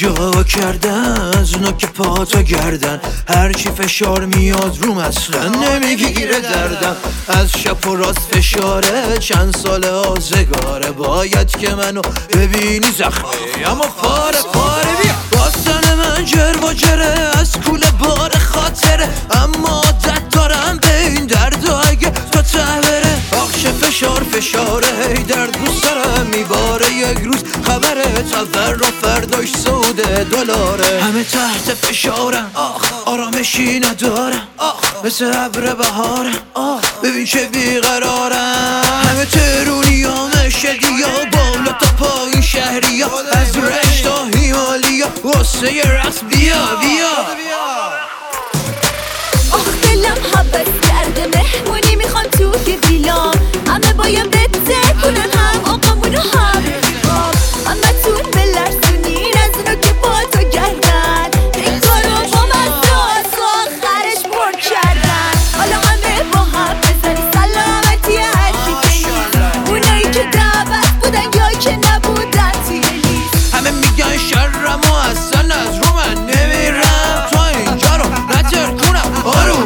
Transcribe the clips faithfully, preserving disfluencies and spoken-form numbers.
جا کردن از اونا که پاتا گردن، هرچی فشار میاد روم اصلا نمیگیره دردم. از شب و راست فشاره چند سال آزگاره، باید که منو ببینی زخمی اما پاره پاره. بیا باستان من جر و جره از کوله بار خاطره، اما عادت دارم به این درد و اگه تا ته بره آخش فشار فشاره هی درد رو سرم میباره. یک روز خبره تفر و فرداش سوده دلاره، همه تحت فشارم آخ آرامشی ندارم آخ مثل ابر بهارم آخ ببین چه بیقرارم. همه ترونی ها مشدی ها بالا تا پایین شهری ها، از رشت تا هیمالیا واسه یه رقص بیا بیا. آخ دلم حبت کرده مهمونی میخوام توی ویلام، همه بایم بده کنن هم آقامونو هم همه تون بلرزونین از اونا که با تو گردن، این کارو با من داست و آخرش پر کردن. حالا همه با هم بزنی سلامتی هرکی که نیست، اونایی که دعوت بودن یا که نبودن توی لیست. همه میگن شرم و اصلا از رو من نمیرم، تا اینجا رو نتر کنم آروم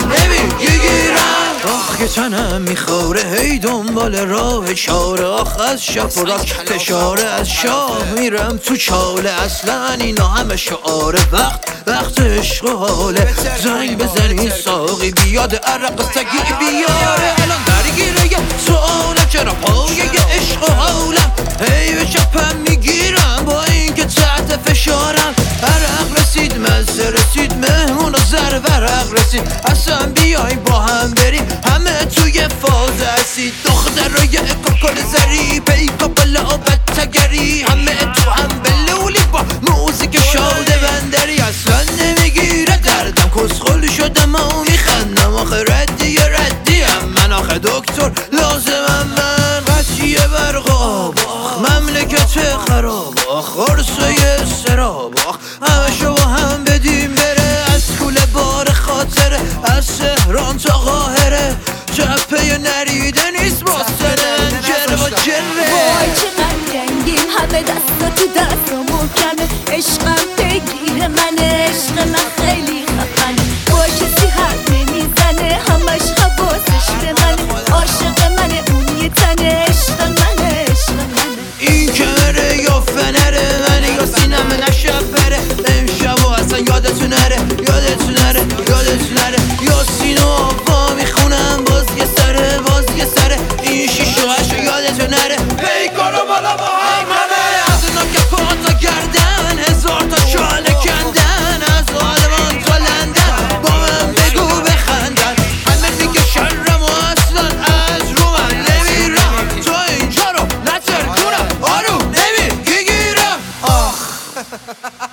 نمیگیرم. آخ که تنم میخوره هی دنبال راه چاره، آخ از شب و راست فشاره از شاه میرم تو چاله. اصلا اینا همه شعاره وقت وقت عشق و حاله، زنگ بزنی ساقی بیاد عرق سگی بیاره. الان درگیره یه سواله چرا پایه عشق و حالم هی به چپم میگیرم با اینکه تحت فشارم. عرق رسید مزه رسید مهمون و زر ورق رسید، اصلا بیای با هم بریم همه توی فاز اسید. دختر رو یه کاکل زری پیکا بلا بتگری، همه تو هم بلولی با موزیک شاده بندری. اصلا نمیگیره دردم کسخل شدم و میخندم، آخه ردی ردیم من آخه دکتر لازمم من. قطعی برق آب آخ مملکت خراب آخ عرصه سراب آخ همه شو با هم بدیم بره، از کوله بار خاطره از تهران تا قاهره. جبهه نریده نیست باستن جر و جره. وای چقدر رنگیم همه دستا تو دستا محکمه، عشقم بگیره من عشق من خیلی خفنه، با کسی حرف نمیزنه همش حواسش به منه، عاشق منه اون یه تنه عشق منه عشق منه. این کمره یا فنره من یا سینم نشب بره، امشب و اصلا یادتون نره یادتون نره یادتون نره. یا سینو آبا میخونم باز یه سره باز یه سره، این شیش و هشت یادتون نره پیکارو بالا با هم همه. از اونا که پاتا گردن هزار تا چاله کندن، از آلمان تا لندن با من بگو بخندن. همه میگه شرم و اصلا از رو من نمیرم، تا اینجا رو نتر کنم آروم نمیگیرم. آخ